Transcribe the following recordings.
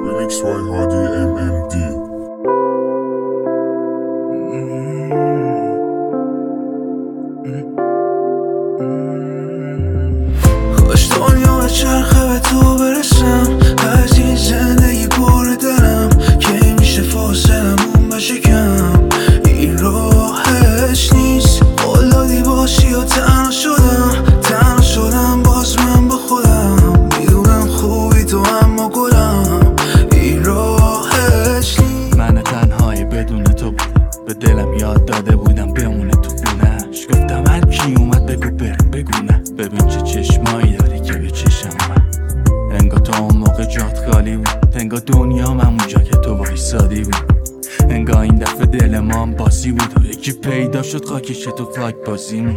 Remix by Hadi MMD. خوش دنیا به چرخه به تو برسم، از این زندگی پر دلم که میشه فاصلمون بشه کم. این راهش نیست، قول دادی باشی و تنها شدم باز من با خودم. میدونم خوبی تو اما گلم، این راهش نیست. من تنهایی بدون تو به دلم یاد داده بودم بمونه تو خونه‌اش. گفتم هر کی اومد بگو برم، بگو نه. ببین چه چشمایی داری که به چشم من. انگار تو اون موقع جات خالی بود، انگار دنیا من اونجا که تو وایسادی بود. انگار این دفعه دل ما هم بازی بود و یکی پیدا شد خاکش تو فاک بازیمون.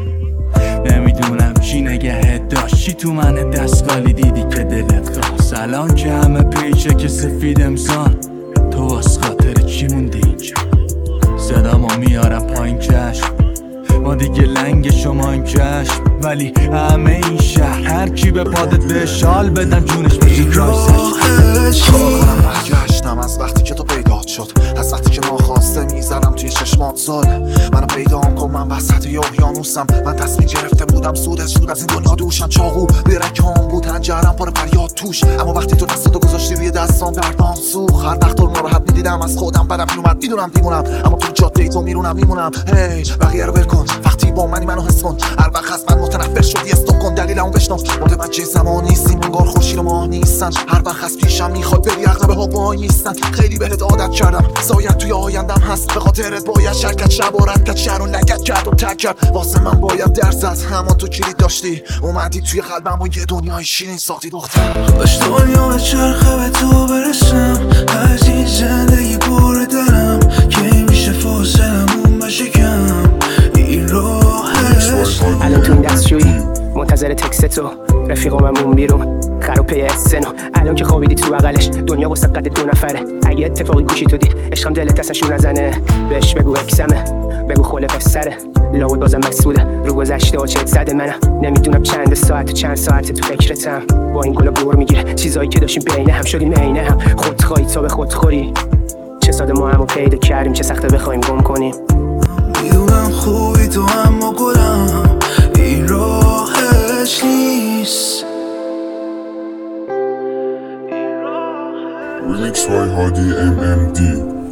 نمیدونم چی نگهت داشت، چی تو من دست خالی دیدی که دلت خواست. الان که همه پیچه که سفید امسان، تو واس خاطر چی موندی اینجا؟ صدامو میارم پایین چشم، ما دیگه لنگ شما این چشم. ولی همه این شهر هر کی به پادت به شال بدم جونش بشه کرایسش. کنم برگشتم از وقتی که تو پیدات شد، از وقتی که ما خواسته میزنم توی چشمات زل. منو پیدام کن، من وسط اقیانوسم. من تصمیم گرفته بودم سود شد از این دنیا دوشم. چاقو برکام بود، هنجرم پر فریاد توش. اما وقتی تو دستاتو گذاشتی روی دستام دردام سوخت. هر وقت تو ناراحت میدیدم از خودم بدم میومد. میدونم دیوونم اما تو جاده تو میمونم. هی بقیه رو ول کن، وقتی با منو حس کن. هر وقت از من متنفر شدی استاپ کن، دلیلمو بشنو. متوجه زمان نیستیم، انگار خورشید و ماه نیستن. هر وقت از پیشم میخواد بری، عقب ها وای نیستن. خیلی بهت عادت کردم، زاید توی آیندم هست. به خاطرت باید شرکت شب و رد کرد، شهر و لگت کرد و تک کرد. واسه من باید درس از همان تو کلید داشتی. اومدی توی قلبم و یه دنیای شیرین ساختی دختر. خوش دنیا به چرخه به تو برسم، از این زندگی پر دلم که میشه فاصلمون بشه کم. این راهش الان تو این دستشویی منتظر تکست تو، رفیقاممون بیرون خروپه اسنو. الان که خوابیدی تو بغلش، دنیا واسه قد 2 نفره. اگه اتفاقی گوشی تو دید، عشقم دلت اصلا نزنه. بهش بگو اکسمه، بگو خله پسره. لاود بازم مسئوله رو گذشته و چت زده. منم نمیدونم چند ساعت و چند ساعت تو فکرتم. با این گلا بور میگیره چیزایی که داشتیم بین هم، شدیم عین هم. خودخواهی تا به خودخوری، چه ساده ما همو پیدا کردیم، چه سخته بخوایم گم کنیم. میدونم خوبی تو اما گلم، این راهش نیست. Remix by Hadi MMD.